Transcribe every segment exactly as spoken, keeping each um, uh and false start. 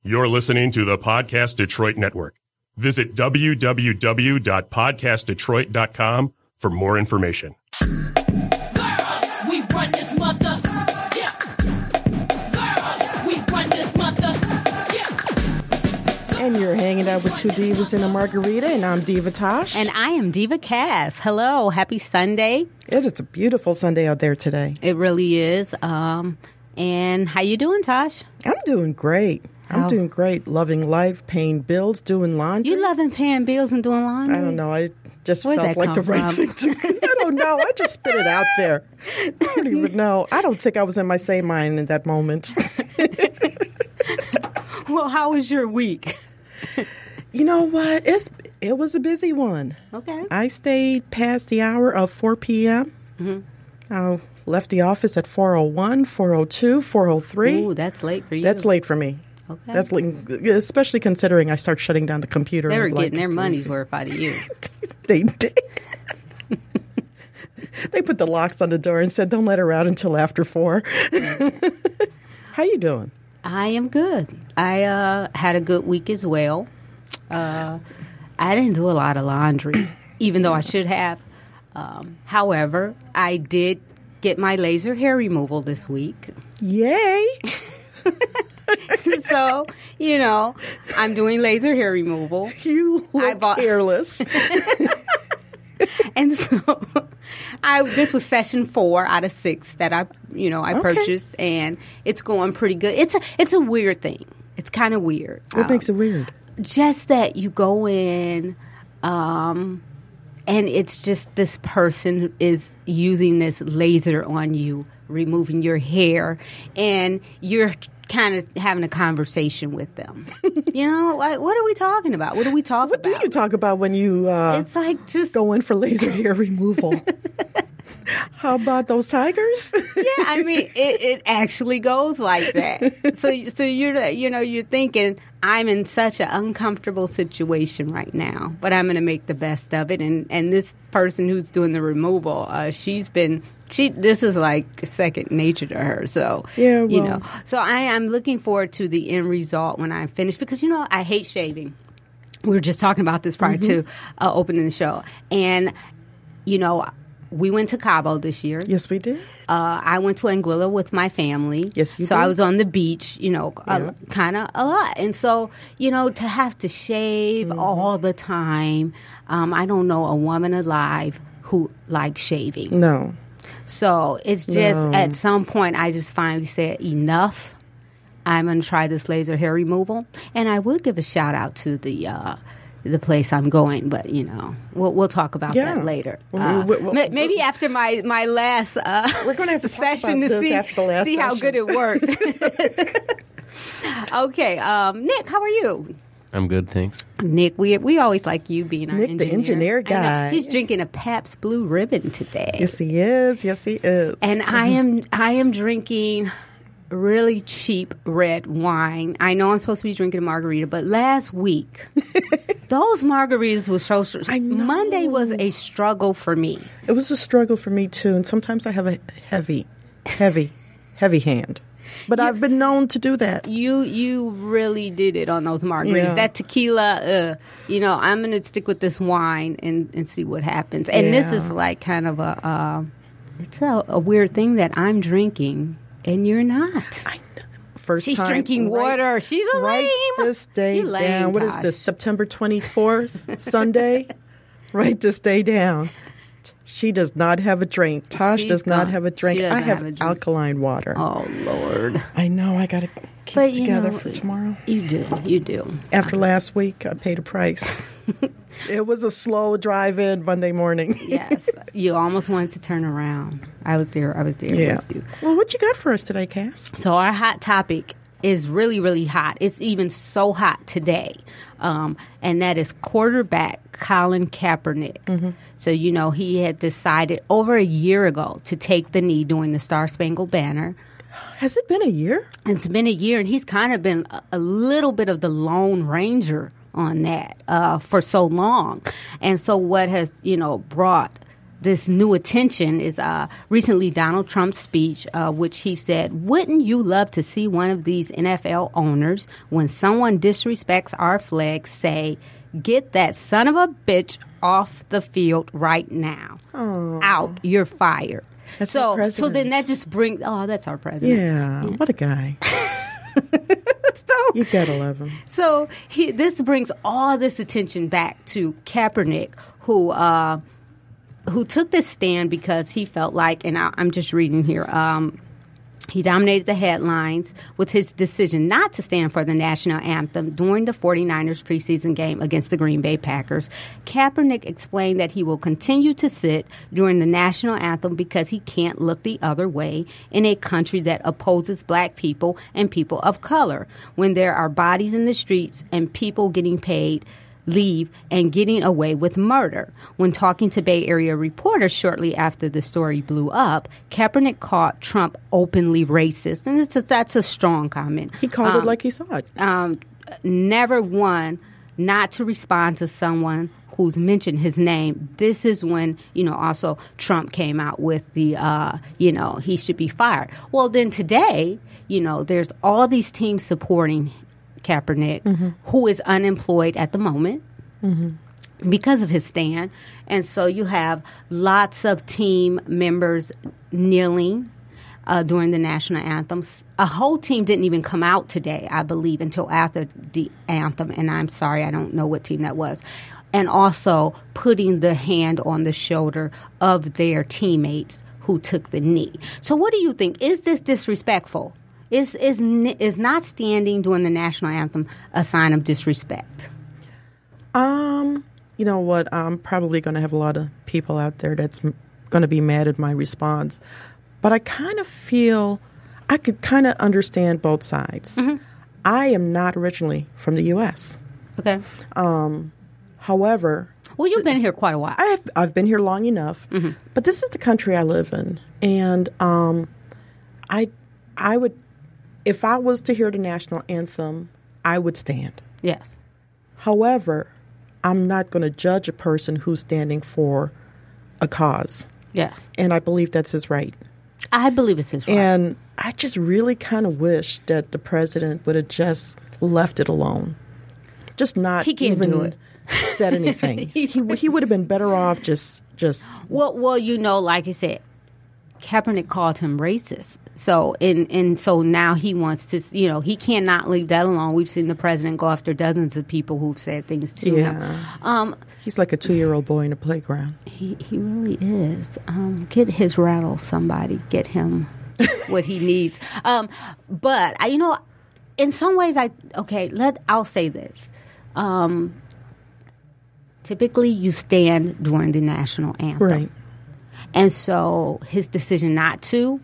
You're listening to the Podcast Detroit Network. Visit w w w dot podcast detroit dot com for more information. Girls, we run this mother. Yeah. Girls, we run this mother. Yeah. And you're hanging out with two divas and a margarita, and I'm Diva Tosh. And I am Diva Cass. Hello, happy Sunday. It is a beautiful Sunday out there today. It really is. Um, and how you doing, Tosh? I'm doing great. I'm How? doing great. Loving life, paying bills, doing laundry. You loving paying bills and doing laundry? I don't know. I just Where'd felt that like the come right from? thing to do. I don't know. I just spit it out there. I don't even know. I don't think I was in my same mind in that moment. Well, how was your week? You know what? It's It was a busy one. Okay. I stayed past the hour of four p.m. Mm-hmm. I left the office at four oh one, four oh two, four oh three. Ooh, that's late for you. That's late for me. Okay. That's late, especially considering I start shutting down the computer. They were at like getting their money's worth out of you. They did. They put the locks on the door and said, "Don't let her out until after four." How you doing? I am good. I uh, had a good week as well. Uh, I didn't do a lot of laundry, even though I should have. Um, however, I did get my laser hair removal this week. Yay! So, you know, I'm doing laser hair removal. You look I bought- careless. And so I this was session four out of six that I, you know, I Okay. purchased, and it's going pretty good. It's a, it's a weird thing. It's kind of weird. What Um, makes it weird? Just that you go in, um, and it's just this person is using this laser on you, removing your hair, and you're kind of having a conversation with them. You know, like, what are we talking about? What do we talk What do about? you talk about when you uh, It's like just go in for laser hair removal? How about those tigers? yeah, I mean, it, it actually goes like that. So, so you're, you know, you're thinking, I'm in such an uncomfortable situation right now, but I'm going to make the best of it. And, and this person who's doing the removal, uh, she's been, she, this is like second nature to her. So, Yeah, you well- know, so I am looking forward to the end result when I'm finished, because, you know, I hate shaving. We were just talking about this prior Mm-hmm. to uh, opening the show. And, you know, we went to Cabo this year. Yes, we did. Uh, I went to Anguilla with my family. Yes, you So did. I was on the beach, you know, Yeah. kind of a lot. And so, you know, to have to shave Mm-hmm. all the time, um, I don't know a woman alive who likes shaving. No. So it's just No. at some point I just finally said enough. I'm going to try this laser hair removal. And I would give a shout out to the uh, the place I'm going, but you know, we'll we'll talk about Yeah. that later. Well, Uh, we- we- ma- maybe after my my last uh, We're gonna have to talk session about to this see after the last see how session. good it worked. Okay, um, Nick, how are you? I'm good, thanks. Nick, we we always like you being our Nick, the engineer. engineer I know. guy. He's drinking a Pabst Blue Ribbon today. Yes, he is. Yes, he is. And I am I am drinking really cheap red wine. I know I'm supposed to be drinking a margarita, but last week those margaritas were so. I know. Monday was a struggle for me. It was a struggle for me, too. And sometimes I have a heavy, heavy, heavy hand. But I've been known to do that. You you really did it on those margaritas. Yeah. That tequila, uh, you know, I'm going to stick with this wine and, and see what happens. And this Yeah. is like kind of a, uh, it's a, a weird thing that I'm drinking and you're not. I First She's time, drinking right- water. She's a Write lame. this day You lame, down. What is Tosh. this, September twenty-fourth, Sunday? Write this day down. She does not have a drink. Tosh She's does not gone. have a drink. She doesn't I have, have a drink. alkaline water. Oh, Lord. I know. I got to keep But, it you together know, for tomorrow. You do. You do. After last week, I paid a price. It was a slow drive-in Monday morning. Yes. You almost wanted to turn around. I was there. I was there Yeah. with you. Well, what you got for us today, Cass? So our hot topic is really, really hot. It's even so hot today. Um, and that is quarterback Colin Kaepernick. Mm-hmm. So, you know, he had decided over a year ago to take the knee during the Star Spangled Banner. Has it been a year? It's been a year, and he's kind of been a, a little bit of the Lone Ranger on that uh, for so long. And so what has, you know, brought this new attention is uh, recently Donald Trump's speech, uh, which he said, "Wouldn't you love to see one of these N F L owners, when someone disrespects our flag, say, 'Get that son of a bitch off the field right now. Aww. Out. You're fired.'" That's so, our president. so then that just brings. Oh, that's our president. Yeah, yeah. What a guy. so, You gotta love him. So he, this brings all this attention back to Kaepernick, who uh, who took this stand because he felt like, and I, I'm just reading here. Um, He dominated the headlines with his decision not to stand for the national anthem during the 49ers preseason game against the Green Bay Packers. Kaepernick explained that he will continue to sit during the national anthem because he can't look the other way in a country that opposes black people and people of color, when there are bodies in the streets and people getting paid leave and getting away with murder. When talking to Bay Area reporters shortly after the story blew up, Kaepernick called Trump openly racist, and it's a, that's a strong comment. He called um, it like he saw it. Um, never one not to respond to someone who's mentioned his name. This is when, you know, also Trump came out with the, uh, you know, he should be fired. Well, then today, you know, there's all these teams supporting Kaepernick, mm-hmm. who is unemployed at the moment mm-hmm. because of his stand. And so you have lots of team members kneeling uh, during the national anthems. A whole team didn't even come out today, I believe, until after the anthem. And I'm sorry, I don't know what team that was. And also putting the hand on the shoulder of their teammates who took the knee. So what do you think? Is this disrespectful? Is is is not standing during the national anthem a sign of disrespect? Um, you know what? I'm probably going to have a lot of people out there that's m- going to be mad at my response. But I kind of feel I could kind of understand both sides. Mm-hmm. I am not originally from the U S. Okay. Um, however, well, you've been here quite a while. I have, I've been here long enough. Mm-hmm. But this is the country I live in, and um, I I would. If I was to hear the national anthem, I would stand. Yes. However, I'm not going to judge a person who's standing for a cause. Yeah. And I believe that's his right. I believe it's his right. And I just really kind of wish that the president would have just left it alone. Just not he can't even do it. said anything. he he would have been better off just just. Well, well, you know, like you said, Kaepernick called him racist. So and and so now he wants to, you know, he cannot leave that alone. We've seen the president go after dozens of people who've said things to yeah. him. Um, He's like a two-year-old boy in a playground. He he really is. Um, get his rattle, somebody. Get him what he needs. Um, but I, you know, in some ways, I okay. Let I'll say this. Um, typically, you stand during the national anthem, right? And so his decision not to,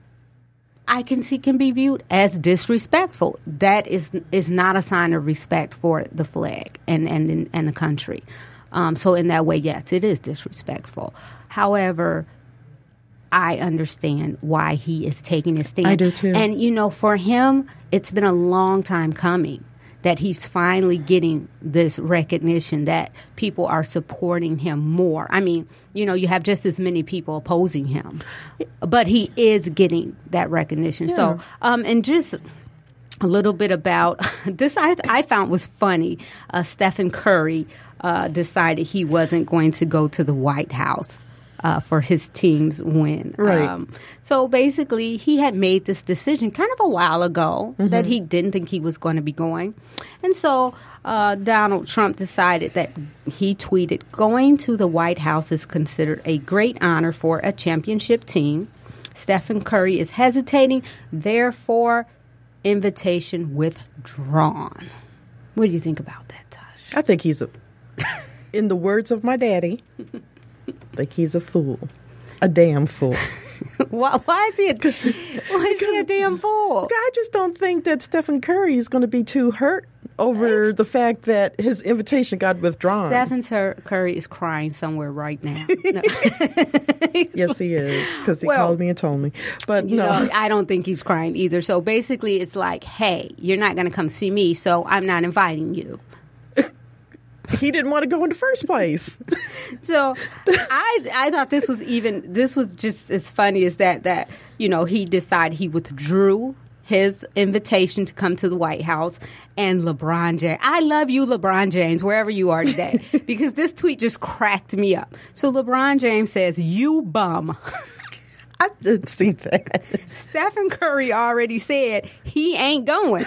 I can see, can be viewed as disrespectful. That is is not a sign of respect for the flag and and and the country. Um, so in that way, yes, it is disrespectful. However, I understand why he is taking a stand. I do too. And you know, for him, it's been a long time coming that he's finally getting this recognition that people are supporting him more. I mean, you know, you have just as many people opposing him, but he is getting that recognition. Yeah. So, um, and just a little bit about this, I, I found was funny. Uh, Stephen Curry uh, decided he wasn't going to go to the White House Uh, for his team's win. Right. Um, so basically, he had made this decision kind of a while ago mm-hmm. that he didn't think he was going to be going. And so uh, Donald Trump decided that he tweeted, "Going to the White House is considered a great honor for a championship team. Stephen Curry is hesitating, therefore, invitation withdrawn." What do you think about that, Tosh? I think he's a, in the words of my daddy, I think he's a fool, a damn fool. why, why is he a, why is he a damn fool? I just don't think that Stephen Curry is going to be too hurt over it's, the fact that his invitation got withdrawn. Stephen Curry is crying somewhere right now. No. Yes, he is, because he well, called me and told me. But you no, know, I don't think he's crying either. So basically, it's like, hey, you're not going to come see me, so I'm not inviting you. he didn't want to go in the first place. So I I thought this was even this was just as funny as that that you know he decided he withdrew his invitation to come to the White House, and LeBron James. I love you, LeBron James, wherever you are today, because this tweet just cracked me up. So LeBron James says, "You bum." I did see that. Stephen Curry already said he ain't going.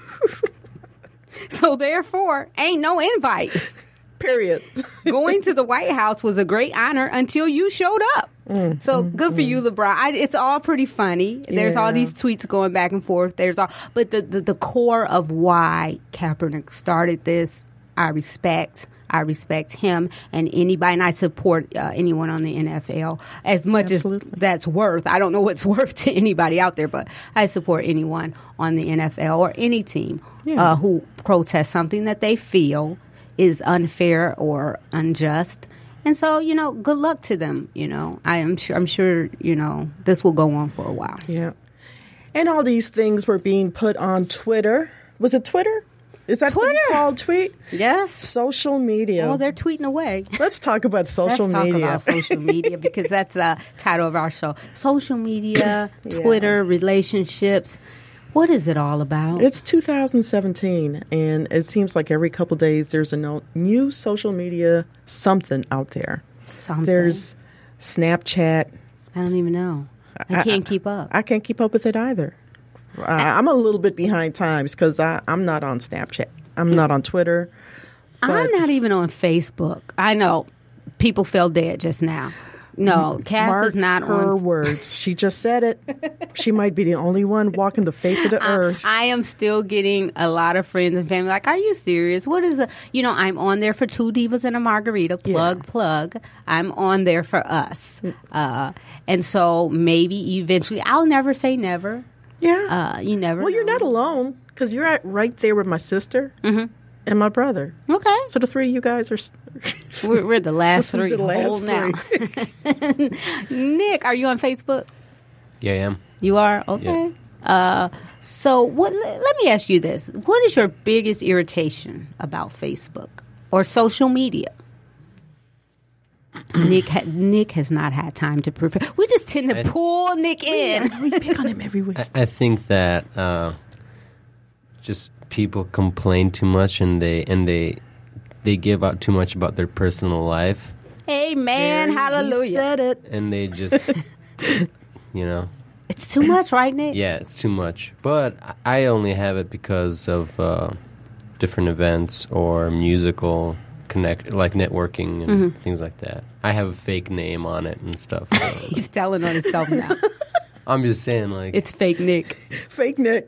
So therefore, ain't no invite. Period. Going to the White House was a great honor until you showed up. Mm, so mm, good for mm. you, LeBron. I, it's all pretty funny. There's yeah. all these tweets going back and forth. There's all, but the, the the core of why Kaepernick started this, I respect. I respect him and anybody, and I support uh, anyone on the N F L as much Absolutely. as that's worth. I don't know what's worth to anybody out there, but I support anyone on the N F L or any team yeah. uh, who protests something that they feel is unfair or unjust. And so, you know, good luck to them. You know, I am sure, I'm sure, you know, this will go on for a while. Yeah. And all these things were being put on Twitter. Was it Twitter? Is that Twitter? What you call tweet? Yes. Social media. Oh, they're tweeting away. Let's talk about social Let's media. Let's talk about social media because that's the title of our show. Social media, Twitter, yeah. relationships. What is it all about? It's two thousand seventeen, and it seems like every couple days there's a no, new social media something out there. Something. There's Snapchat. I don't even know. I can't I, keep up. I can't keep up with it either. Uh, I'm a little bit behind times because I'm not on Snapchat. I'm not on Twitter. I'm not even on Facebook. I know people fell dead just now. No, Cass Mark is not her on. words. She just said it. She might be the only one walking the face of the I, earth. I am still getting a lot of friends and family like, are you serious? What is a, you know, I'm on there for Two Divas and a Margarita. Plug, yeah. plug. I'm on there for us. Uh, and so maybe eventually, I'll never say never. Yeah. Uh, you never Well, know. you're not alone because you're at, right there with my sister mm-hmm. and my brother. Okay. So the three of you guys are... we're, we're the last three. The last three. Now. Nick, are you on Facebook? Yeah, I am. You are? Okay. Yeah. Uh, so what? Let me ask you this. What is your biggest irritation about Facebook or social media? Nick ha- Nick has not had time to prepare. We just tend to I, pull Nick in. Yeah, we pick on him every week. I, I think that uh, just people complain too much and they and they they give out too much about their personal life. Amen. There, hallelujah. He said it. And they just, you know. It's too much, right, Nick? Yeah, it's too much. But I only have it because of uh, different events or musical connect, like networking and mm-hmm. things like that. I have a fake name on it and stuff. So. He's telling on himself now. I'm just saying, like... It's fake Nick. Fake Nick.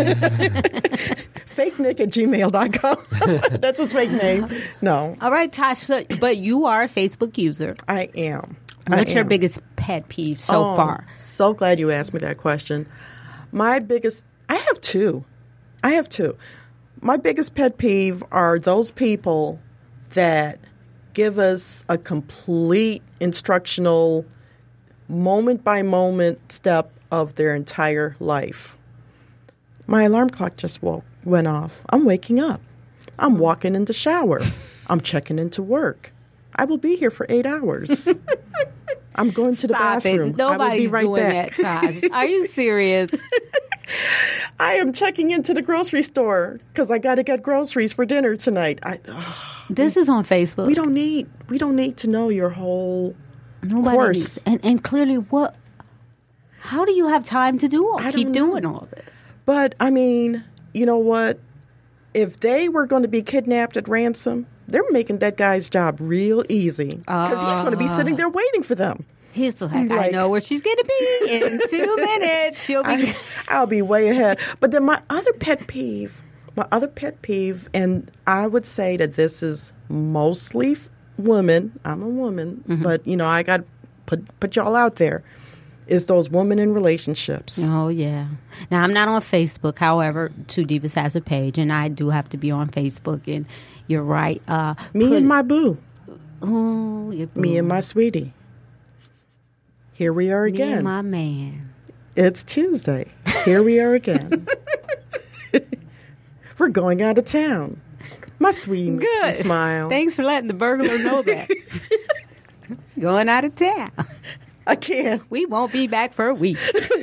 Fake Nick at gmail dot com. That's his fake name. No. All right, Tosh, but you are a Facebook user. I am. What's I your am. biggest pet peeve so oh, far? So glad you asked me that question. My biggest... I have two. I have two. My biggest pet peeve are those people that give us a complete instructional moment-by-moment step of their entire life. My alarm clock just woke, went off. I'm waking up. I'm walking in the shower. I'm checking into work. I will be here for eight hours. I'm going to the Stop bathroom. It. Nobody's I will be right doing back. that, Tosh. Are you serious? I am checking into the grocery store because I got to get groceries for dinner tonight. I, this is on Facebook. We don't need. We don't need to know your whole Nobody course. Needs, and and clearly, what? How do you have time to do all? I keep don't know. doing all this? But I mean, you know what? If they were going to be kidnapped at ransom, they're making that guy's job real easy because uh, he's going to be sitting there waiting for them. He's like, he's like, I know where she's going to be in two minutes. She'll be. I, I'll be way ahead. But then my other pet peeve, my other pet peeve, and I would say that this is mostly f- women. I'm a woman, mm-hmm. but you know, I got to put put y'all out there. Is those women in relationships? Oh yeah. Now I'm not on Facebook. However, Two Divas has a page, and I do have to be on Facebook. And you're right. Uh, Me put, and my boo. Oh, your boo. Me and my sweetie. Here we are again. Me and my man. It's Tuesday. Here we are again. We're going out of town. My sweetie makes me Good. smile. Thanks for letting the burglar know that. Going out of town. I can't. We won't be back for a week.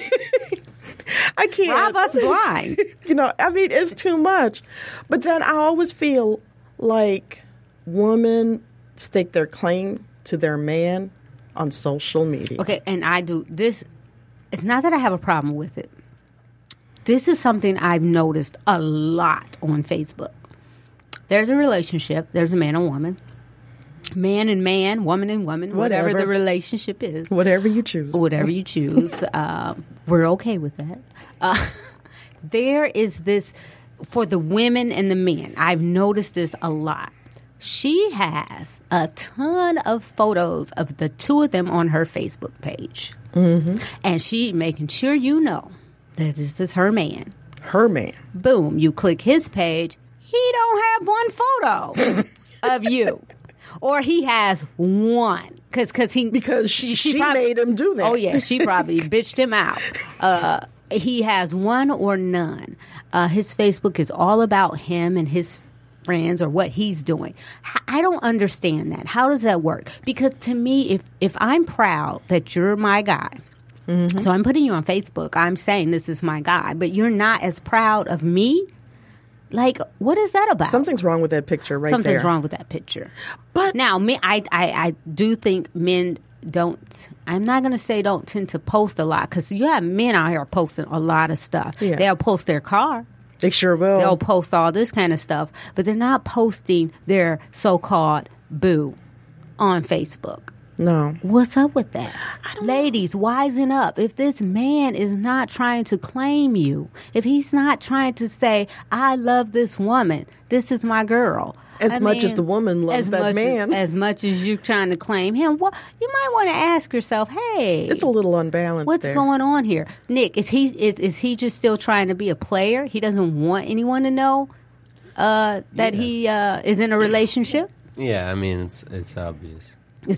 I can't. Rob us blind. You know, I mean, it's too much. But then I always feel like women stake their claim to their man on social media. Okay, and I do this. It's not that I have a problem with it. This is something I've noticed a lot on Facebook. There's a relationship. There's a man and woman. Man and man, woman and woman, whatever, Whatever. the relationship is. Whatever you choose. Whatever you choose. um, we're okay with that. Uh, there is this, for the women and the men, I've noticed this a lot. She has a ton of photos of the two of them on her Facebook page. Mm-hmm. And she making sure you know that this is her man. Her man. Boom, you click his page, he don't have one photo of you. Or he has one. Cause, cause he, Because she, she, prob- made him do that. Oh, yeah, she probably bitched him out. Uh, he has one or none. Uh, his Facebook is all about him and his friends or what he's doing. H- I don't understand that. How does that work? Because to me, if, if I'm proud that you're my guy, mm-hmm. so I'm putting you on Facebook, I'm saying this is my guy, but you're not as proud of me, like, what is that about? Something's wrong with that picture right Something's there. wrong with that picture. But Now, me, I, I, I do think men don't, I'm not going to say don't tend to post a lot, because you have men out here posting a lot of stuff. Yeah. They'll post their car. they sure will. They'll post all this kind of stuff, but they're not posting their so-called boo on Facebook. No. What's up with that? Ladies, wisen up. If this man is not trying to claim you, if he's not trying to say, I love this woman, this is my girl. As I much mean, as the woman loves as that much man. As, as much as you're trying to claim him, well, you might want to ask yourself, hey. It's a little unbalanced What's there. going on here? Nick, is he is, is he just still trying to be a player? He doesn't want anyone to know uh, that Yeah. he uh, is in a relationship? Yeah, I mean, it's it's obvious. It's,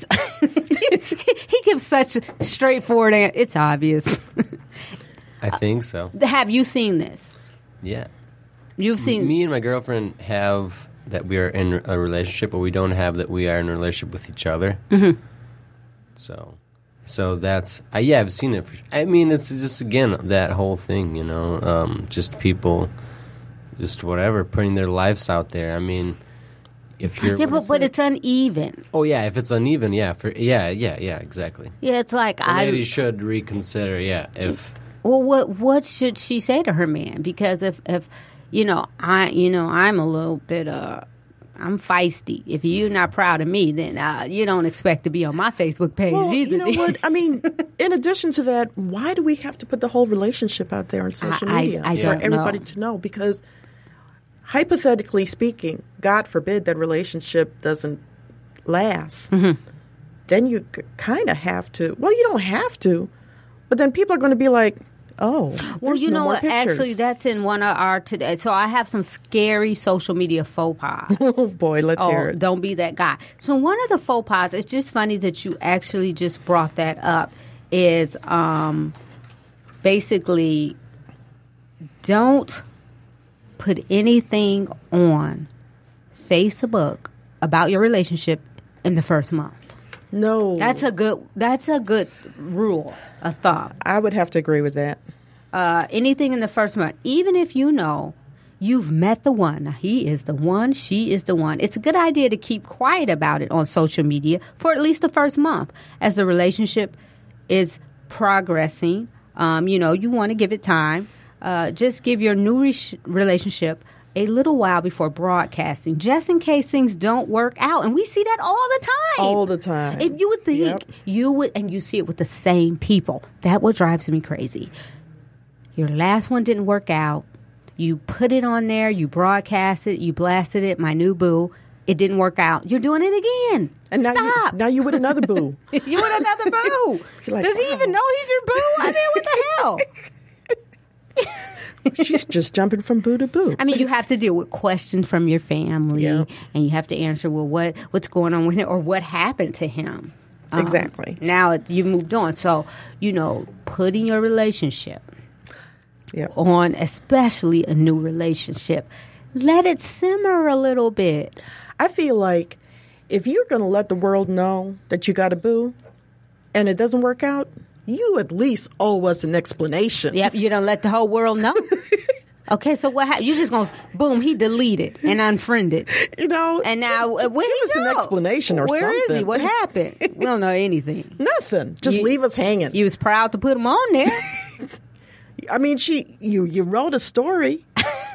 he gives such a straightforward answer. It's obvious. I think so. Have you seen this? Yeah. You've seen Me and my girlfriend have that we are in a relationship, but we don't have that we are in a relationship with each other. Mm-hmm. So, so that's uh, yeah, I've seen it. For, I mean, it's just again that whole thing, you know, um, just people, just whatever, putting their lives out there. I mean, if you're yeah, but, but it's uneven. oh yeah, if it's uneven, yeah, for yeah, yeah, yeah, exactly. Yeah, it's like The I. lady should reconsider, yeah, if. Well, what what should she say to her man? Because if if you know I you know I'm a little bit uh I'm feisty. If you're not proud of me, then uh, you don't expect to be on my Facebook page Well, either. you know what? I mean, in addition to that, why do we have to put the whole relationship out there on social I- media I- I for don't everybody know. to know? Because hypothetically speaking, God forbid that relationship doesn't last, Mm-hmm. then you kind of have to. Well, you don't have to, but then people are going to be like, "Oh, Well, there's you no know more what? pictures." Actually, that's in one of our today. So I have some scary social media faux pas. Oh boy, let's Oh, hear it. don't be that guy. So one of the faux pas, it's just funny that you actually just brought that up, is um, basically don't put anything on Facebook about your relationship in the first month. No, That's a good. That's a good rule of thumb. I would have to agree with that. Uh, anything in the first month, even if you know you've met the one. Now, he is the one, she is the one. It's a good idea to keep quiet about it on social media for at least the first month as the relationship is progressing. Um, you know, you want to give it time. Uh, just give your new re- relationship a little while before broadcasting, just in case things don't work out. And we see that all the time. All the time. If you would think Yep. you would, and you see it with the same people, that what drives me crazy. Your last one didn't work out. You put it on there, you broadcast it, you blasted it, my new boo. It didn't work out. You're doing it again. And now Stop. you now you with another boo. You want another boo. You're like, Does he wow. even know he's your boo? I mean, what the hell? She's just jumping from boo to boo. I mean, you have to deal with questions from your family, Yeah. and you have to answer, well, what what's going on with him, or what happened to him. Um, Exactly. Now it, you moved on, so you know, putting your relationship Yep. on, especially a new relationship, let it simmer a little bit. I feel like if you're going to let the world know that you got a boo and it doesn't work out, you at least owe us an explanation. Yep, you don't let the whole world know. Okay, so what happened? You just going to, boom, he deleted and unfriended. You know, And now, uh, where give he us go? an explanation or Where something. is he? What happened? We don't know anything. nothing. Just You- leave us hanging. You was proud to put him on there. I mean, she you you wrote a story.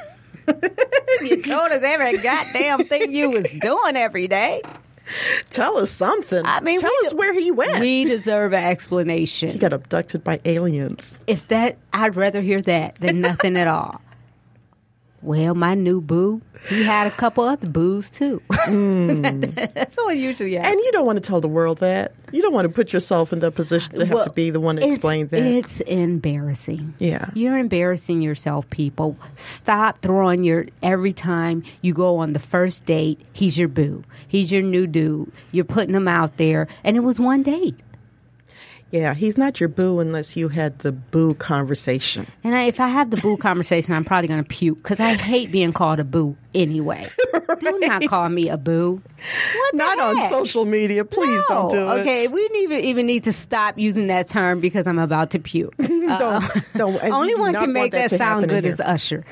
You told us every goddamn thing you was doing every day. Tell us something. I mean, tell we us do- where he went. We deserve an explanation. he got abducted by aliens. If that, I'd rather hear that than nothing at all. Well, my new boo, he had a couple other boos too. Mm. That's what usually happens. And you don't want to tell the world that. You don't want to put yourself in that position to have Well, to be the one to it's- explain that. It's embarrassing. Yeah. You're embarrassing yourself, people. Stop throwing your, every time you go on the first date, he's your boo. He's your new dude. You're putting him out there. And it was one date. Yeah, he's not your boo unless you had the boo conversation. And I, if I have the boo conversation, I'm probably going to puke because I hate being called a boo anyway. Do not call me a boo. What the Not on heck? social media. Please No. don't do it. Okay, we need even, even need to stop using that term because I'm about to puke. Uh, Don't, don't, and only you do one not can want make that, to sound happen in good here. is Usher.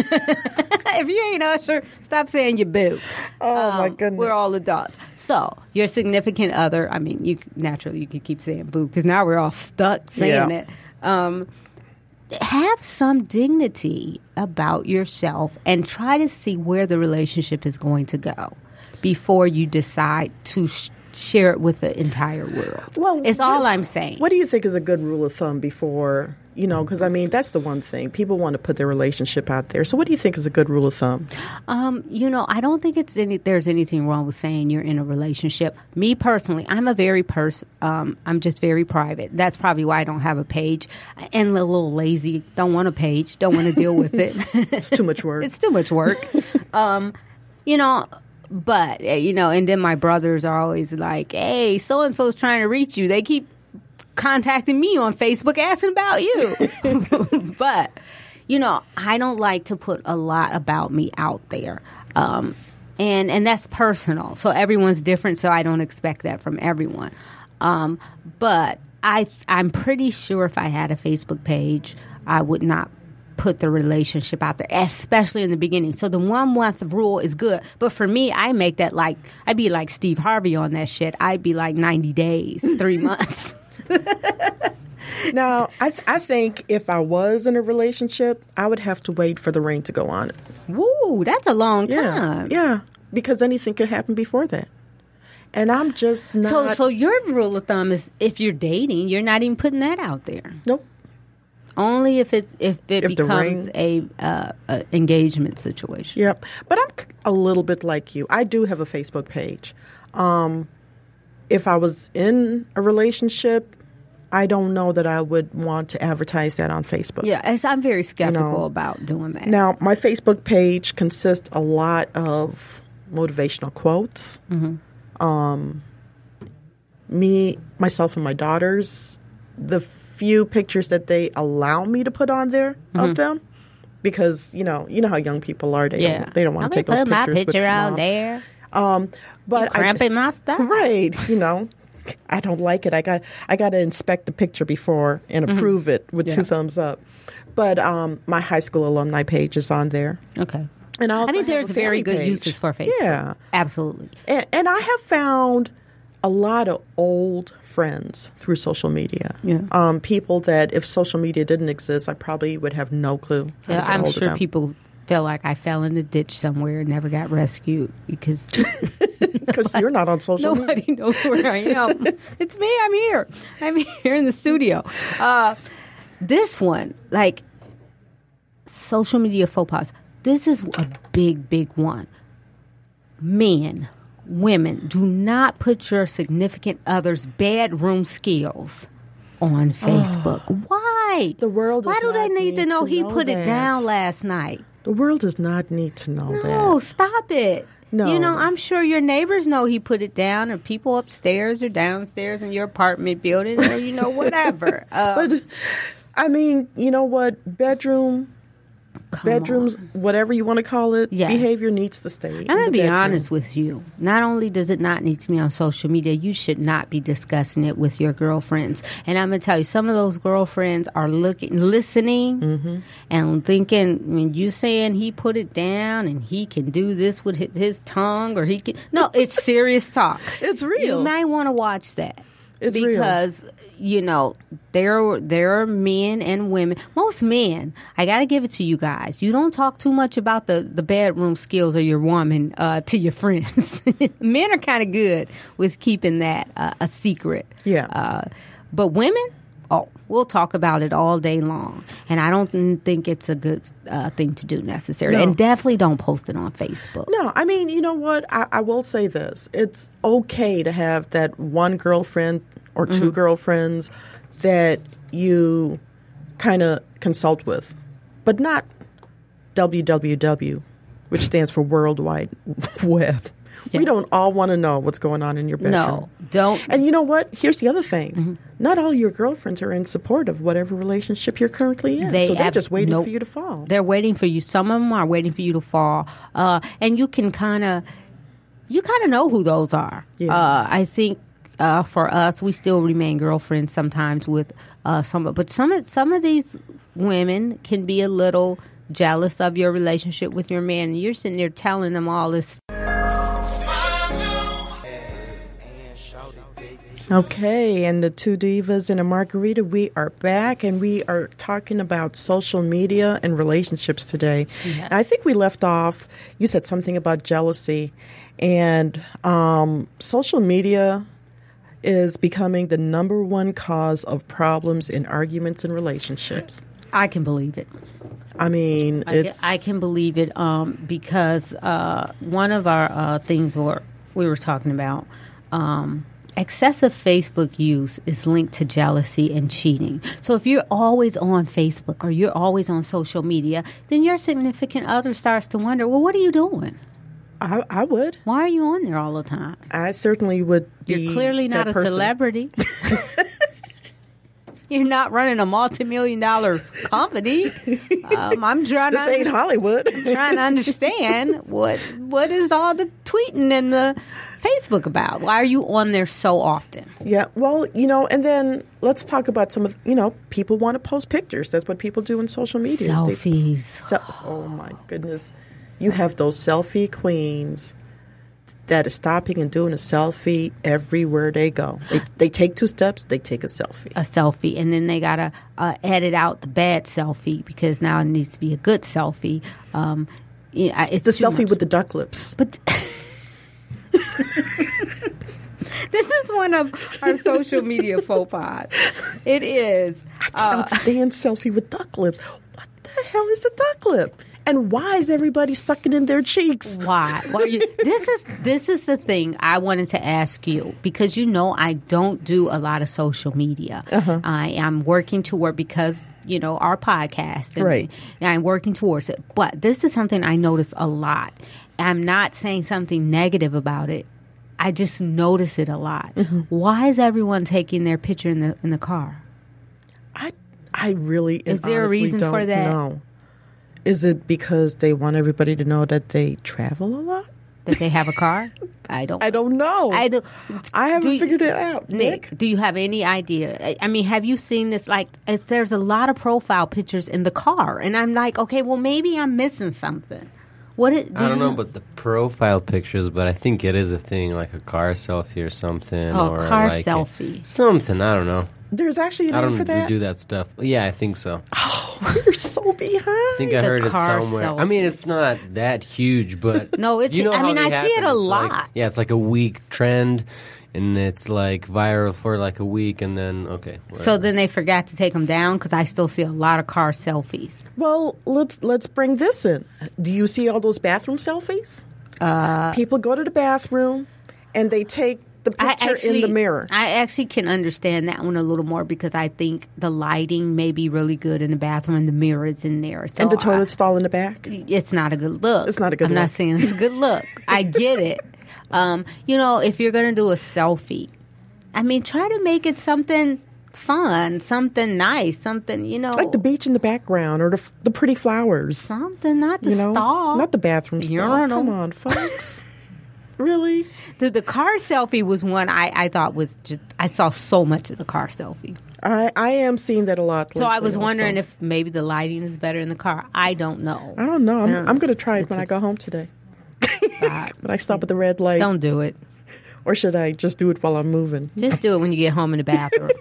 If you ain't Usher, stop saying you boo. Oh, my Um, goodness. We're all adults. So your significant other, I mean, you naturally you could keep saying boo because now we're all stuck saying Yeah. it. Um, have some dignity about yourself and try to see where the relationship is going to go before you decide to sh- share it with the entire world. Well, it's all what- I'm saying. What do you think is a good rule of thumb before, you know, because I mean, that's the one thing. People want to put their relationship out there. So what do you think is a good rule of thumb? Um, you know, I don't think it's any. There's anything wrong with saying you're in a relationship. Me personally, I'm a very pers. Um, I'm just very private. That's probably why I don't have a page. And a little lazy. Don't want a page. Don't want to deal with it. It's too much work. It's too much work. um, you know. But, uh, you know, and then my brothers are always like, hey, so-and-so's trying to reach you. They keep contacting me on Facebook asking about you. But, you know, I don't like to put a lot about me out there. Um, and, and that's personal. So everyone's different, so I don't expect that from everyone. Um, but I, I'm pretty sure if I had a Facebook page, I would not put the relationship out there, especially in the beginning. So the one month rule is good. But for me, I make that like, I'd be like Steve Harvey on that shit. I'd be like ninety days, three months. Now, I, th- I think if I was in a relationship, I would have to wait for the ring to go on it. Woo, that's a long Yeah. time. Yeah. Because anything could happen before that. And I'm just not. So, so your rule of thumb is if you're dating, you're not even putting that out there. Nope. Only if it's if it If the becomes a, uh, a engagement situation. Yep. But I'm c- a little bit like you. I do have a Facebook page. Um, if I was in a relationship, I don't know that I would want to advertise that on Facebook. Yeah, it's, I'm very skeptical know. about doing that. Now, my Facebook page consists a lot of motivational quotes. Mm-hmm. Um, me, myself, and my daughters, the few pictures that they allow me to put on there Mm-hmm. of them, because you know, you know how young people are. They yeah, don't, they don't want Let to me take those put pictures. my with picture out mom. there. Um, but You cramping my stuff. right? You know, I don't like it. I got I got to inspect the picture before and approve it with Yeah. two thumbs up. But um, my high school alumni page is on there. Okay. And I, also I think have there's a very family good page. uses for Facebook. Yeah, Absolutely. and, and I have found a lot of old friends through social media. Yeah. Um, people that if social media didn't exist, I probably would have no clue. How Yeah, to get I'm hold sure of them. people feel like I fell in a ditch somewhere and never got rescued because because you're not on social media. nobody knows where I am. It's me. I'm here. I'm here in the studio. Uh, this one, like social media faux pas. This is a big, big one. Men, women, do not put your significant other's bedroom skills on Facebook. Why? The world does Why do they not need to need know to he know put it that. down last night? The world does not need to know No, that. stop it. No. You know, I'm sure your neighbors know he put it down, or people upstairs or downstairs in your apartment building, or, you know, whatever. Uh, But I mean, you know what? Bedroom Come bedrooms, on. whatever you want to call it, Yes. behavior needs to stay. I'm going to in the be bedroom. honest with you. Not only does it not need to be on social media, you should not be discussing it with your girlfriends. And I'm going to tell you, some of those girlfriends are looking, listening Mm-hmm. and thinking, when you saying he put it down and he can do this with his, his tongue or he can. No, it's serious talk. It's real. You might want to watch that. It's real. because you know there there are men and women. Most men, I got to give it to you guys. You don't talk too much about the, the bedroom skills of your woman uh, to your friends. Men are kind of good with keeping that uh, a secret. Yeah. Uh, but women, oh, we'll talk about it all day long, and I don't think it's a good uh, thing to do necessarily. No. And definitely don't post it on Facebook. No, I mean, you know what? I, I will say this. It's okay to have that one girlfriend or two Mm-hmm. girlfriends that you kind of consult with, but not W W W, which stands for World Wide Web. Yeah. We don't all want to know what's going on in your bedroom. No, don't. And you know what? Here's the other thing. Mm-hmm. Not all your girlfriends are in support of whatever relationship you're currently in. They so they're abs- just waiting nope. for you to fall. They're waiting for you. Some of them are waiting for you to fall, uh, and you can kind of, you kind of know who those are. Yeah. Uh, I think uh, for us, we still remain girlfriends sometimes with uh, some, but some of some of these women can be a little jealous of your relationship with your man. And you're sitting there telling them all this. Okay, and the two divas and a margarita, we are back, and we are talking about social media and relationships today. Yes. And I think we left off, you said something about jealousy, and um, social media is becoming the number one cause of problems in arguments and relationships. I can believe it. I mean, I, it's... I can believe it um, because uh, one of our uh, things were, we were talking about, um, excessive Facebook use is linked to jealousy and cheating. So if you're always on Facebook or you're always on social media, then your significant other starts to wonder, well, what are you doing? I, I would. Why are you on there all the time? I certainly would be You're clearly not that a person. celebrity. You're not running a multi-million dollar company. Um, I'm trying This to ain't understand. Hollywood. trying to understand what what is all the tweeting and the Facebook about. Why are you on there so often? Yeah, well, you know, and then let's talk about some of, you know, people want to post pictures. That's what people do in social media. They- Selfies. Se- oh, my goodness. You have those selfie queens that are stopping and doing a selfie everywhere they go. They, they take two steps, they take a selfie. A selfie, and then they gotta uh, edit out the bad selfie because now it needs to be a good selfie. Um, yeah, it's The too selfie much. with the duck lips. But this is one of our social media faux pas. It is. I can't stand selfie with duck lips. What the hell is a duck lip? And why is everybody sucking in their cheeks? Why? Why are you, this is this is the thing I wanted to ask you because you know I don't do a lot of social media. Uh-huh. I am working toward because you know our podcast, and, Right. and I'm working towards it. But this is something I notice a lot. I'm not saying something negative about it. I just notice it a lot. Mm-hmm. Why is everyone taking their picture in the in the car? I I really and Is there a honestly reason don't for that? know. Is it because they want everybody to know that they travel a lot? That they have a car? I don't. I don't know. I don't. I haven't Do you- figured it out. Nick, Nick? do you have any idea? I- I mean, have you seen this? Like, if there's a lot of profile pictures in the car, and I'm like, okay, well, maybe I'm missing something. What? It, do I don't you know about the profile pictures, but I think it is a thing, like a car selfie or something. Oh, or car like a- selfie. something, I don't know. There's actually a I name don't for that? do that stuff. Yeah, I think so. You're so behind. I think I The heard it car somewhere. selfie. I mean, it's not that huge, but No, it's- You know I how mean, they I see it happen. a It's like- lot. yeah, it's like a week trend, and it's like viral for like a week, and then okay. So whatever. then they forgot to take them down because I still see a lot of car selfies. Well, let's let's bring this in. Do you see all those bathroom selfies? Uh, People go to the bathroom and they take the I picture actually, in the mirror. I actually can understand that one a little more because I think the lighting may be really good in the bathroom and the mirror is in there. So and the I- toilet stall in the back. it's not a good look. It's not a good I'm not look. saying it's a good look. I get it. Um, you know, if you're going to do a selfie, I mean, try to make it something fun, something nice, something, you know. Like the beach in the background or the, f- the pretty flowers. Something, not the You know? stall. Not the bathroom stall. Urinal. Come on, folks. Really? The, the car selfie was one I, I thought was just, I saw so much of the car selfie. I, I am seeing that a lot. So I lately was wondering also. if maybe the lighting is better in the car. I don't know. I don't know. I'm, Yeah. I'm going to try it It's when I a- go home today. Stop. When I stop at the red light. Don't do it. Or should I just do it while I'm moving? Just do it when you get home in the bathroom.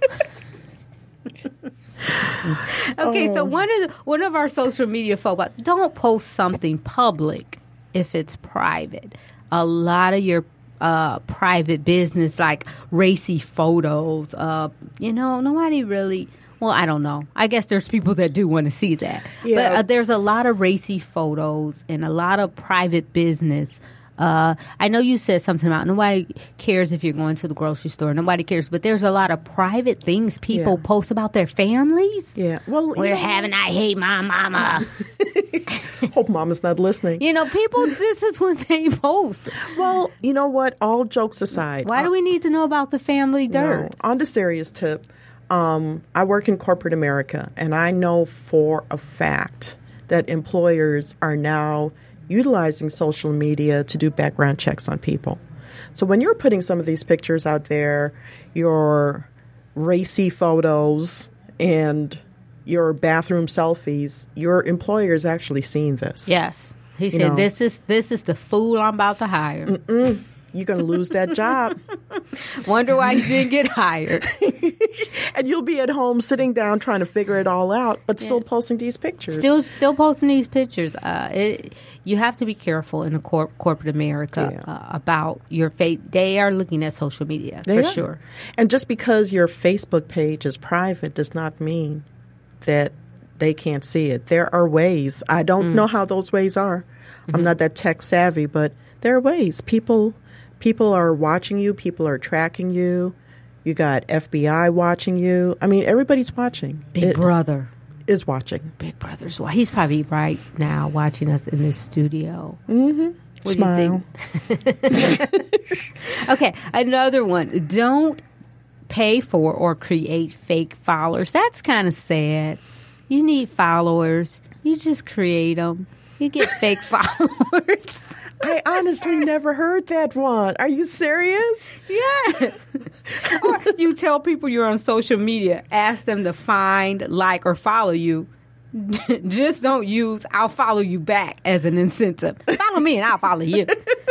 Okay, so one of the, one of our social media folk, don't post something public if it's private. A lot of your uh, private business, like racy photos, uh, you know, nobody really. Well, I don't know. I guess there's people that do want to see that, Yeah. but uh, there's a lot of racy photos and a lot of private business. Uh, I know you said something about nobody cares if you're going to the grocery store. Nobody cares, but there's a lot of private things people Yeah. post about their families. Yeah. Well, you We're know, having I hate my mama. hope Mama's not listening. You know, people, this is what they post. Well, you know what? All jokes aside. Why do we need to know about the family dirt? No. On the serious tip, um, I work in corporate America, and I know for a fact that employers are now utilizing social media to do background checks on people. So when you're putting some of these pictures out there, your racy photos and your bathroom selfies, your employer is actually seeing this. Yes. He You said, know. this is this is the fool I'm about to hire. You're going to lose that job. Wonder why he didn't get hired. And you'll be at home sitting down trying to figure it all out, but still posting these pictures. Still, still posting these pictures. Uh, it, you have to be careful in the cor- corporate America Yeah. uh, about your faith. They are looking at social media They for are. sure. And just because your Facebook page is private does not mean that they can't see it. There are ways. I don't know how those ways are. I'm not that tech savvy, but there are ways. People people are watching you. People are tracking you. You got F B I watching you. I mean, everybody's watching. Big It Brother. is watching. Big Brother's. wa- He's probably right now watching us in this studio. Mm-hmm. What Smile. do you think? Okay, another one. Don't pay for or create fake followers. That's kind of sad. You need followers. You just create them. You get fake followers. I honestly never heard that one. Are you serious? Yes. Or you tell people you're on social media, ask them to find, like, or follow you. Just don't use "I'll follow you back" as an incentive. Follow me and I'll follow you.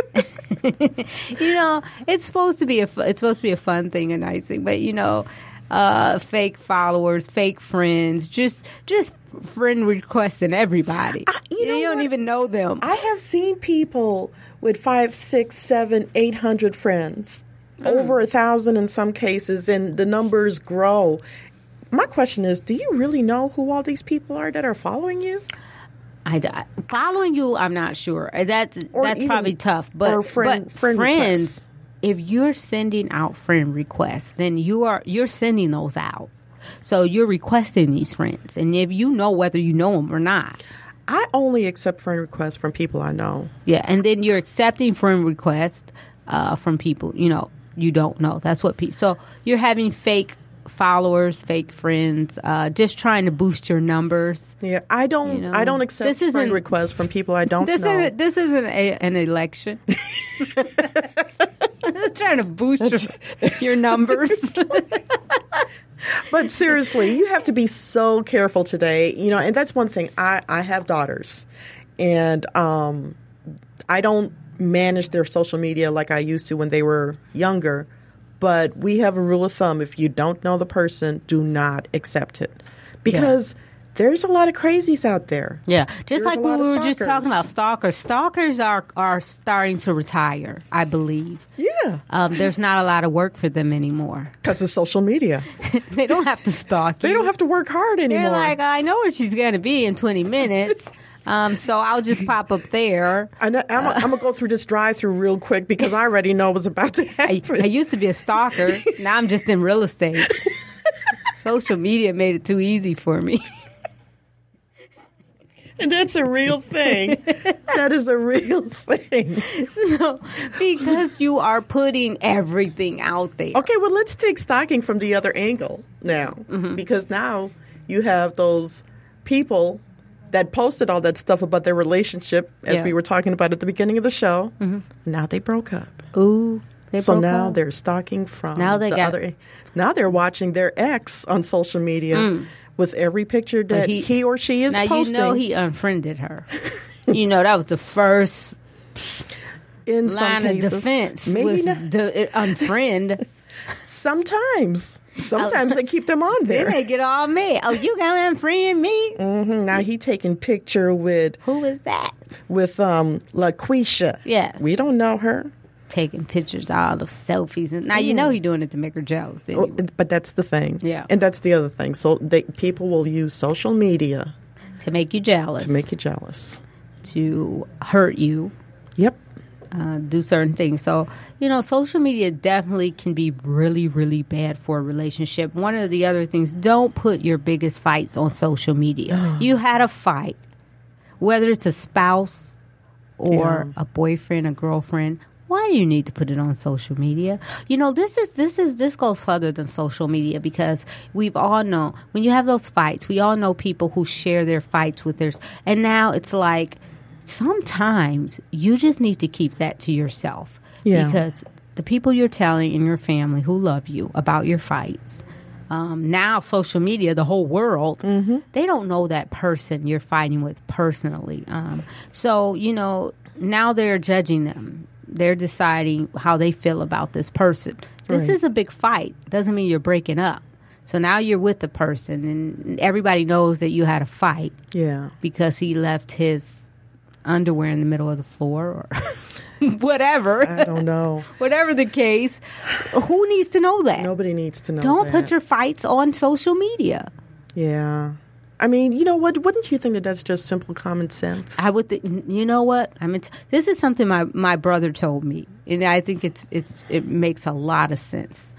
You know, it's supposed to be a fu- it's supposed to be a fun thing, a nice thing, but you know, uh, fake followers, fake friends, just just friend requesting everybody. you you know don't what? even know them. I have seen people with five, six, seven, eight hundred friends, over a thousand in some cases, and the numbers grow. My question is, do you really know who all these people are that are following you? I, I- following you, I'm not sure. That Or that's even- probably tough. But, or friend- but friend friends, requests. if you're sending out friend requests, then you are you're sending those out. So you're requesting these friends, and if you know whether you know them or not, I only accept friend requests from people I know. yeah, and then you're accepting friend requests uh, from people you know you don't know. That's what people. So you're having fake followers, fake friends, uh, just trying to boost your numbers. Yeah, I don't. You know, I don't accept this friend isn't- requests from people I don't This know. isn't this isn't a, an election. Trying to boost your, your numbers. But seriously, you have to be so careful today. You know, and that's one thing. I, I have daughters, and um, I don't manage their social media like I used to when they were younger. But we have a rule of thumb: if you don't know the person, do not accept it, because there's a lot of crazies out there. Yeah, just There's like a we lot of were just stalkers. talking about stalkers. Stalkers are are starting to retire, I believe. Yeah, Um, there's not a lot of work for them anymore. because of social media. They don't have to stalk you. They don't have to work hard anymore. They're like, I know where she's going to be in twenty minutes, um, so I'll just pop up there. I know, I'm, I'm gonna go through this drive-through real quick because I already know what's about to I, happen. I used to be a stalker. Now I'm just in real estate. Social media made it too easy for me. And that's a real thing. That is a real thing. No, because you are putting everything out there. Okay, well, let's take stalking from the other angle now. Mm-hmm. Because now you have those people that posted all that stuff about their relationship, as Yeah. we were talking about at the beginning of the show. Mm-hmm. Now they broke up. Ooh. They so broke now up. they're stalking from Now they the got- other. Now they're watching their ex on social media with every picture But that he, or she is now posting. you know he unfriended her. You know that was the first in some line of cases, defense maybe was not. the uh, unfriend. Sometimes, sometimes they keep them on Then there. they get all mad. Oh, you gonna unfriend me? Mhm. Now he taking picture with Who is that? with um LaQuisha. Yes. We don't know her. Taking pictures, all the selfies, and now you know he's doing it to make her jealous. Oh, Anyway, but that's the thing. Yeah. And that's the other thing. So they, people will use social media to make you jealous, to make you jealous. to hurt you, Yep. uh, do certain things. So, you know, social media definitely can be really, really bad for a relationship. One of the other things, don't put your biggest fights on social media. You had a fight, whether it's a spouse or Yeah. a boyfriend, a girlfriend. Why do you need to put it on social media? You know, this is this is this goes further than social media, because we've all known when you have those fights, we all know people who share their fights with theirs. And now it's like sometimes you just need to keep that to yourself. Yeah. Because the people you're telling in your family who love you about your fights, um, now social media, the whole world, they don't know that person you're fighting with personally. Um, so, you know, now they're judging them. They're deciding how they feel about this person. This Right. is a big fight. Doesn't mean you're breaking up. So now you're with the person, and everybody knows that you had a fight Yeah. because he left his underwear in the middle of the floor or whatever. I don't know. Whatever the case, who needs to know that? Nobody needs to know. Don't that. put your fights on social media. Yeah. I mean, you know what? Wouldn't you think that that's just simple common sense? I would. Th- you know what? I mean, t- this is something my, my brother told me, and I think it's it's it makes a lot of sense.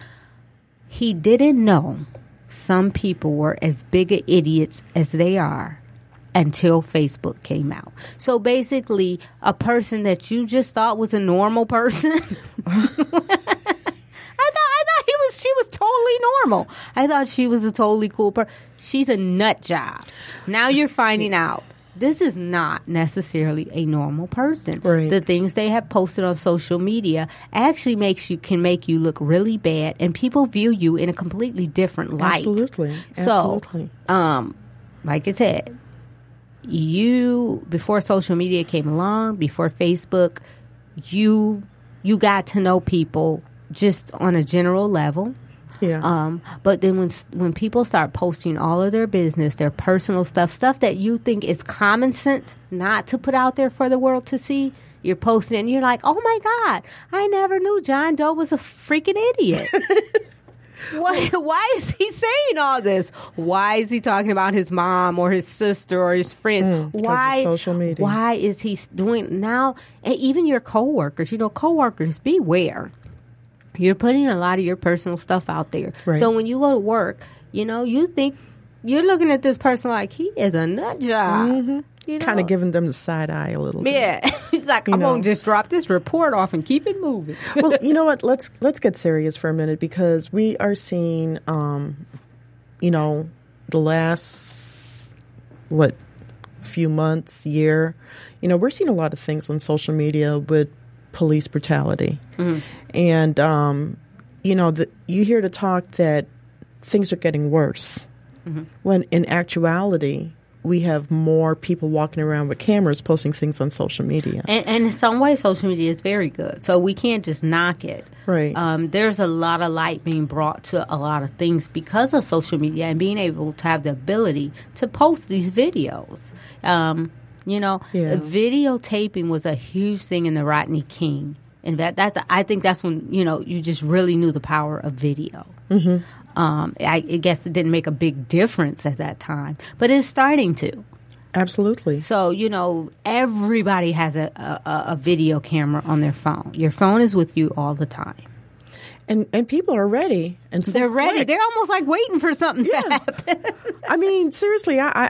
He didn't know some people were as big of idiots as they are until Facebook came out. So basically, a person that you just thought was a normal person. I thought I thought he was she was totally normal. I thought she was a totally cool person. She's a nut job. Now you're finding out this is not necessarily a normal person. Right. The things they have posted on social media actually makes you can make you look really bad, and people view you in a completely different light. Absolutely. So, Absolutely. um, like I said, you before social media came along, before Facebook, you you got to know people just on a general level. Yeah. Um, but then when when people start posting all of their business, their personal stuff, stuff that you think is common sense not to put out there for the world to see, you're posting it and you're like, oh my God, I never knew John Doe was a freaking idiot. Why, why is he saying all this? Why is he talking about his mom or his sister or his friends? Mm, 'cause of why social media. Why is he doing now? And even your coworkers, you know, coworkers, beware. You're putting a lot of your personal stuff out there. Right. So when you go to work, you know, you think you're looking at this person like he is a nut job. Mm-hmm. You know? Kind of giving them the side eye a little bit. Yeah. He's like, You I'm know. going to just drop this report off and keep it moving. Well, you know what? Let's let's get serious for a minute, because we are seeing, um, you know, the last what few months, year, you know, we're seeing a lot of things on social media with police brutality, Mm-hmm. and um, you know, the, you hear the talk that things are getting worse, Mm-hmm. when in actuality, we have more people walking around with cameras posting things on social media. And, and in some ways, social media is very good. So we can't just knock it. Right. Um, there's a lot of light being brought to a lot of things because of social media and being able to have the ability to post these videos. Um, you know, Yeah. videotaping was a huge thing in the Rodney King. And that, that's, I think that's when, you know, you just really knew the power of video. Mm-hmm. Um, I, I guess it didn't make a big difference at that time, but it's starting to. Absolutely. So, you know, everybody has a, a, a video camera on their phone. Your phone is with you all the time. And and people are ready. And so They're ready. quick. They're almost like waiting for something to Yeah. happen. I mean, seriously, I, I, I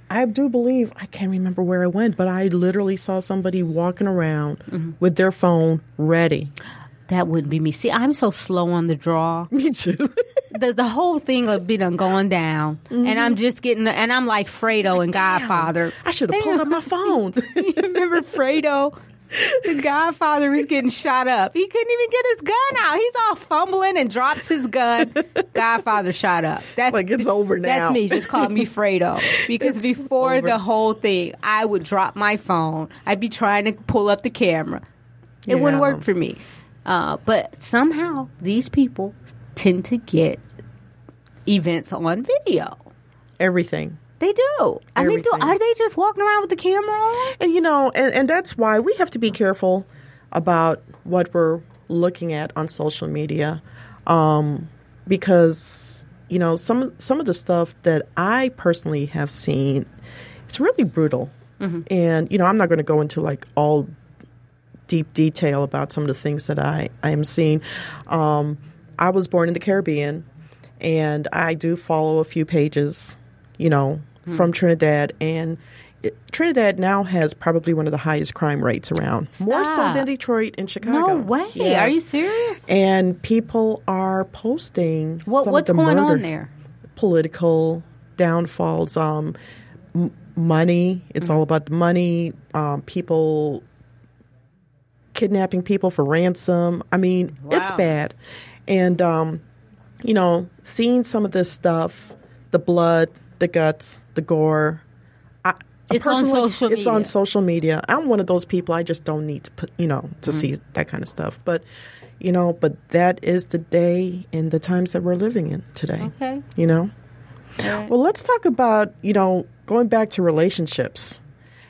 I do believe, I can't remember where I went, but I literally saw somebody walking around mm-hmm. with their phone ready. That wouldn't be me. See, I'm so slow on the draw. Me too. the the whole thing would be done going down, mm-hmm. and I'm just getting, and I'm like Fredo and Godfather. I should have pulled up my phone. You remember Fredo? The Godfather was getting shot up. He couldn't even get his gun out. He's all fumbling and drops his gun. Godfather shot up. That's like it's over now. That's me. Just call me Fredo. Because it's before over. The whole thing, I would drop my phone. I'd be trying to pull up the camera. It yeah. wouldn't work for me. Uh, but somehow these people tend to get events on video. Everything. They do. I Everything. mean, do, are they just walking around with the camera on? And, you know, and, and that's why we have to be careful about what we're looking at on social media. Um, because, you know, some, some of the stuff that I personally have seen, it's really brutal. Mm-hmm. And, you know, I'm not going to go into, like, all deep detail about some of the things that I, I am seeing. Um, I was born in the Caribbean, and I do follow a few pages, you know, hmm. from Trinidad. And it, Trinidad now has probably one of the highest crime rates around. Stop. More so than Detroit and Chicago. No way. Yes. Are you serious? And people are posting what, some what's of the going murder, on there? Political downfalls, um, m- money. It's mm-hmm. all about the money. Um, people kidnapping people for ransom. I mean, wow. it's bad. And, um, you know, seeing some of this stuff, the blood, the guts, the gore. I, it's on social It's media. on social media. I'm one of those people, I just don't need to put, you know, to mm-hmm. see that kind of stuff. But, you know, but that is the day and the times that we're living in today. Okay. You know? Right. Well, let's talk about, you know, going back to relationships.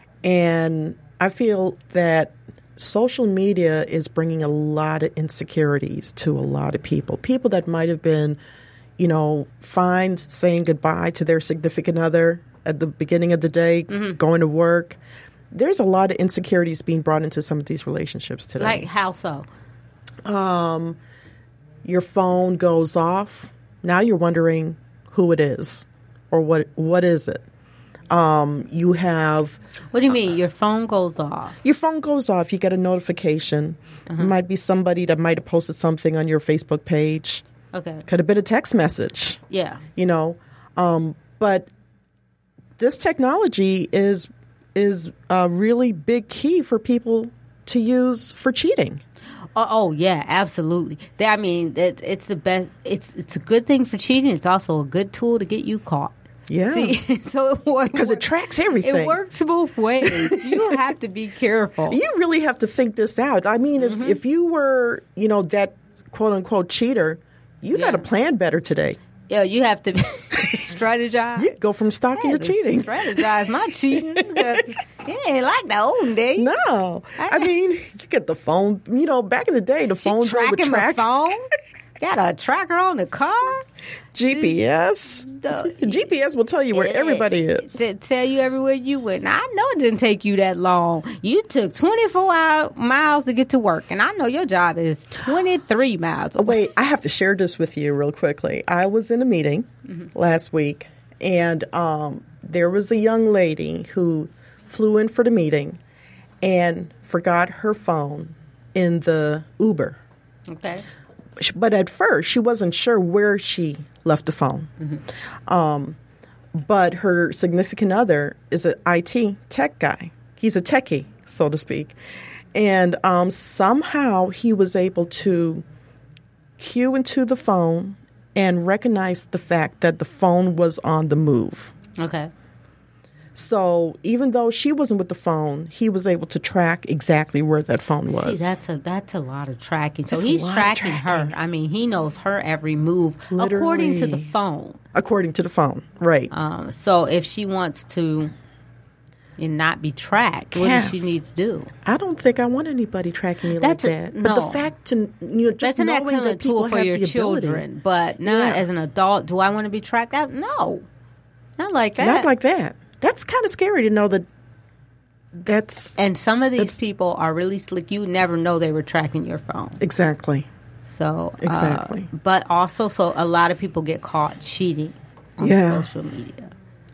And I feel that social media is bringing a lot of insecurities to a lot of people. People that might have been, you know, fine saying goodbye to their significant other at the beginning of the day, mm-hmm. going to work. There's a lot of insecurities being brought into some of these relationships today. Like how so? Um, your phone goes off. Now you're wondering who it is or what what is it. Um, you have... What do you mean? Uh, your phone goes off? Your phone goes off. You get a notification. Uh-huh. It might be somebody that might have posted something on your Facebook page. Okay. Could have been a text message. Yeah. You know, um, but this technology is is a really big key for people to use for cheating. Oh, oh yeah, absolutely. I mean, it, it's the best. It's it's a good thing for cheating. It's also a good tool to get you caught. Yeah. See, so it works. Because it tracks everything. It works both ways. You have to be careful. You really have to think this out. I mean, mm-hmm. if, if you were, you know, that quote-unquote cheater, you yeah. got to plan better today. Yeah, you have to strategize. You go from stalking to cheating. Strategize my cheating. You ain't like the old days. No. I mean, you get the phone. You know, back in the day, the phones were with track. Phone? Got a tracker on the car? G P S. The, G P S will tell you where it, everybody is. To tell you everywhere you went. Now, I know it didn't take you that long. You took twenty-four hour, miles to get to work, and I know your job is twenty-three miles away. Wait, I have to share this with you real quickly. I was in a meeting mm-hmm. last week, and um, there was a young lady who flew in for the meeting and forgot her phone in the Uber. Okay. But at first, she wasn't sure where she left the phone. Mm-hmm. Um, but her significant other is an I T tech guy. He's a techie, so to speak. And um, somehow he was able to cue into the phone and recognize the fact that the phone was on the move. Okay. So even though she wasn't with the phone, he was able to track exactly where that phone was. See, that's a that's a lot of tracking. So that's he's tracking, tracking her. I mean, he knows her every move Literally. according to the phone. According to the phone, right. Um, so if she wants to and not be tracked, what yes. does she need to do? I don't think I want anybody tracking me that's like a, that. No. But the fact to, you know, just that's an knowing excellent that people tool for have your the children, ability. but not yeah. as an adult. Do I want to be tracked out? No, not like that. Not like that. That's kind of scary to know that that's... And some of these people are really slick. You never know they were tracking your phone. Exactly. So, exactly. Uh, but also, so a lot of people get caught cheating on yeah. social media.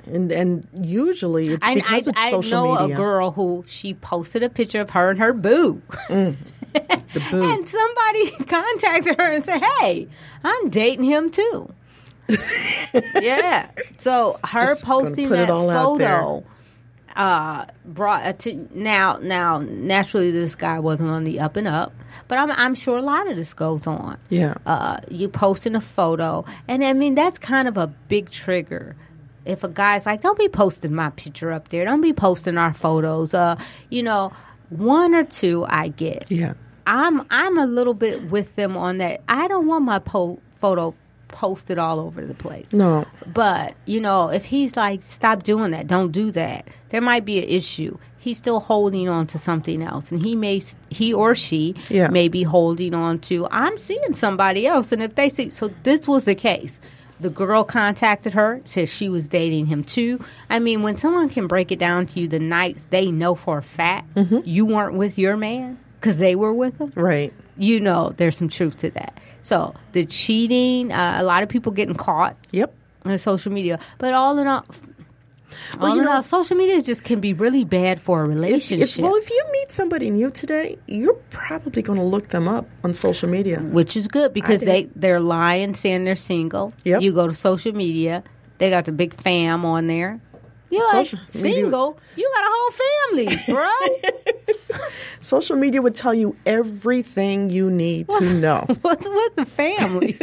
And and usually it's I, because I, it's I social know media. a girl who she posted a picture of her and her boo. The boo. And somebody contacted her and said, "Hey, I'm dating him too." Yeah. So her Just gonna posting put it that all out there. photo uh, brought a t- now now naturally this guy wasn't on the up and up, but I'm I'm sure a lot of this goes on. Yeah. Uh, you posting a photo, and I mean that's kind of a big trigger. If a guy's like, "Don't be posting my picture up there. Don't be posting our photos." Uh, you know, one or two I get. Yeah. I'm I'm a little bit with them on that. I don't want my po- photo posted all over the place. No. But, you know, if he's like, stop doing that, don't do that, there might be an issue. He's still holding on to something else. And he may, he or she Yeah. may be holding on to, I'm seeing somebody else. And if they see, so this was the case. The girl contacted her, said she was dating him too. I mean, when someone can break it down to you the nights they know for a fact Mm-hmm. you weren't with your man because they were with him, Right. you know there's some truth to that. So the cheating, uh, a lot of people getting caught Yep. on social media. But all in all, Well, all you in know- all, social media just can be really bad for a If, relationship. if, well, if you meet somebody new today, you're probably going to look them up on social media. which is good because I they, think- they're lying saying they're single. Yep. You go to social media, they got the big fam on there. You're like, Social media- single? You got a whole family, bro. Social media would tof you everything you need to know. What's with the family?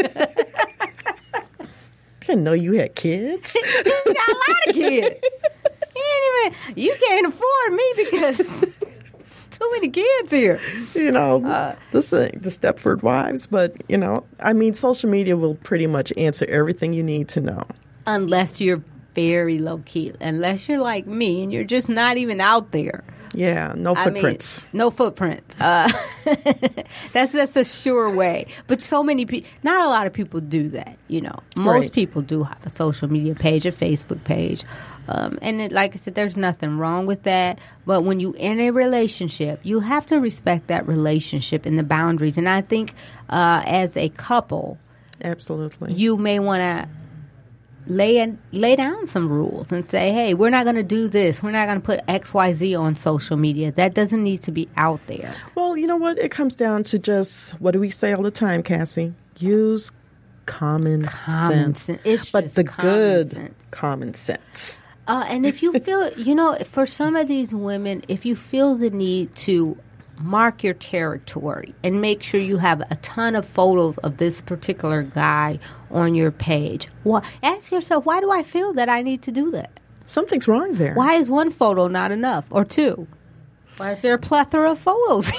Didn't know you had kids. You got a lot of kids. You, ain't even, you can't afford me because too many kids here. You know, Uh, this thing, the Stepford Wives. But, you know, I mean, social media will pretty much answer everything you need to know. Unless you're very low key, unless you're like me and you're just not even out there. Yeah, no I mean, footprints. no footprints. Uh, that's that's a sure way. But so many people, not a lot of people do that. You know, most Right. people do have a social media page, a Facebook page, um, and it, like I said, there's nothing wrong with that. But when you in a relationship, you have to respect that relationship and the boundaries. And I think uh, as a couple, Absolutely. you may want to lay lay down some rules and say, hey, we're not going to do this. We're not going to put X Y Z on social media. That doesn't need to be out there. Well, you know what? It comes down to just, what do we say all the time, Cassie? Use common, Common sense. sense. It's but just the common good sense. common sense. Uh, and if you feel, you know, for some of these women, if you feel the need to mark your territory and make sure you have a ton of photos of this particular guy on your page, well, ask yourself, why do I feel that I need to do that? Something's wrong there. Why is one photo not enough, or two? Why is there a plethora of photos?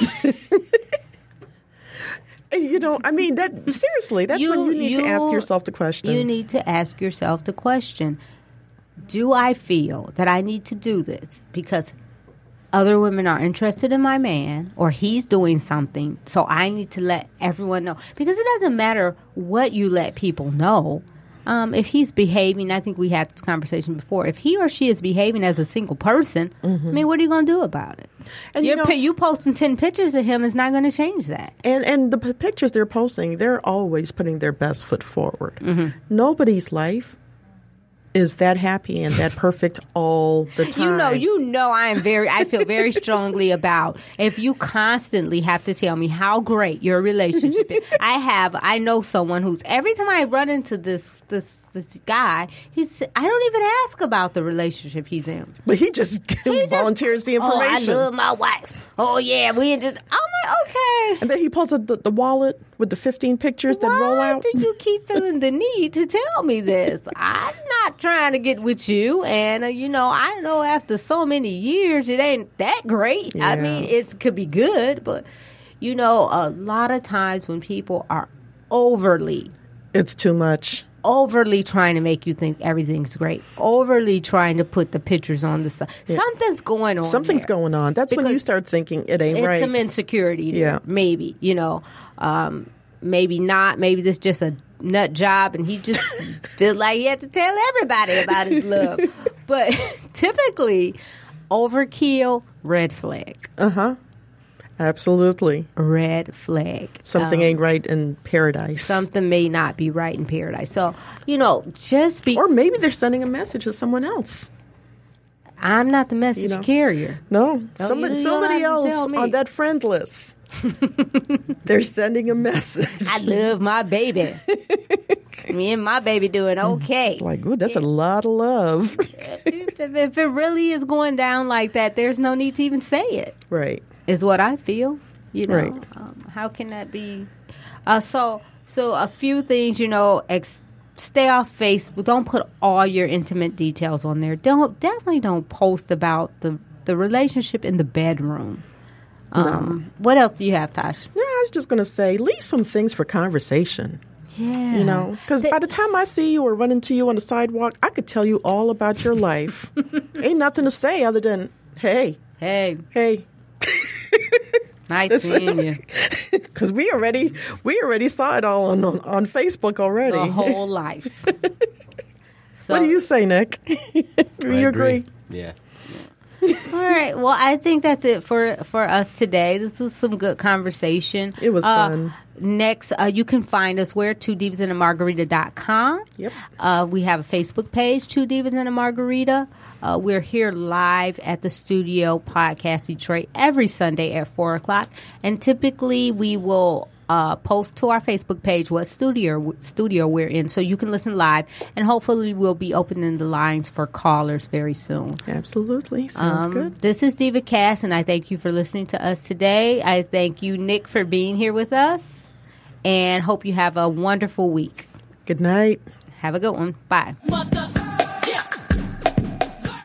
You know, I mean, that seriously, that's when you need to ask yourself the question. You need to ask yourself the question, do I feel that I need to do this because other women are interested in my man or he's doing something, so I need to let everyone know? Because it doesn't matter what you let people know. Um, if he's behaving, I think we had this conversation before, if he or she is behaving as a single person, I mean, what are you going to do about it? And you You're know- pi- you posting ten pictures of him is not going to change that. And and the p- pictures they're posting, they're always putting their best foot forward. Mm-hmm. Nobody's life is that happy and that perfect all the time. You know, you know, I am very, I feel very strongly about if you constantly have to tell me how great your relationship is. I have, I know someone who's, every time I run into this, this, this guy, he's, I don't even ask about the relationship he's in. But he just volunteers the information. Oh, I love my wife. Oh, yeah, we just, I'm like, okay. And then he pulls out the, the wallet with the fifteen pictures that roll Why out. do you keep feeling the need to tell me this? I'm not trying to get with you, and uh, you know, I know after so many years, it ain't that great. I Yeah. mean, it could be good, but you know, a lot of times when people are overly, It's too much. overly trying to make you think everything's great, overly trying to put the pictures on the side, something's going on. Something's there. going on. That's when you Because start thinking it ain't It's right. some insecurity there, Yeah. maybe, you know. Um, maybe not. Maybe this just a nut job and he just feels like he had to tell everybody about his love. But typically, overkill, red flag. Absolutely. Red flag. Something Um, ain't right in paradise. Something may not be right in paradise. So, you know, just be. Or maybe they're sending a message to someone else. I'm not the message You know. carrier. No, somebody, you don't somebody have to tell else me. on that friend list. They're sending a message. I love my baby. Me and my baby doing okay. Like, ooh, that's a lot of love. if, if it really is going down like that, there's no need to even say it. Right. Is what I feel. You know, Right. um, how can that be? Uh, so, so a few things. You know, ex- stay off Facebook. Don't put all your intimate details on there. Don't definitely don't post about the the relationship in the bedroom. Um, What else do you have, Tosh? Yeah, I was just going to say, leave some things for conversation. Yeah, You know, because by the time I see you or run into you on the sidewalk, I could tell you all about your life. Ain't nothing to say other than, hey, Hey, hey. nice seeing you. Because we already we already saw it all on on, on Facebook already. The whole life. So, What do you say, Nick? do I you agree? Yeah. All right. Well, I think that's it for, for us today. This was some good conversation. It was Uh, fun. Next, uh, you can find us where two divas and a margarita dot com. Yep. Uh, we have a Facebook page, Two Divas and a Margarita. Uh, we're here live at the Studio Podcast Detroit every Sunday at four o'clock. And typically we will uh, post to our Facebook page what studio studio we're in so you can listen live. And hopefully we'll be opening the lines for callers very soon. Absolutely. Sounds Um, good. This is Diva Cass, and I thank you for listening to us today. I thank you, Nick, for being here with us, and hope you have a wonderful week. Good night. Have a good one. Bye. Mother.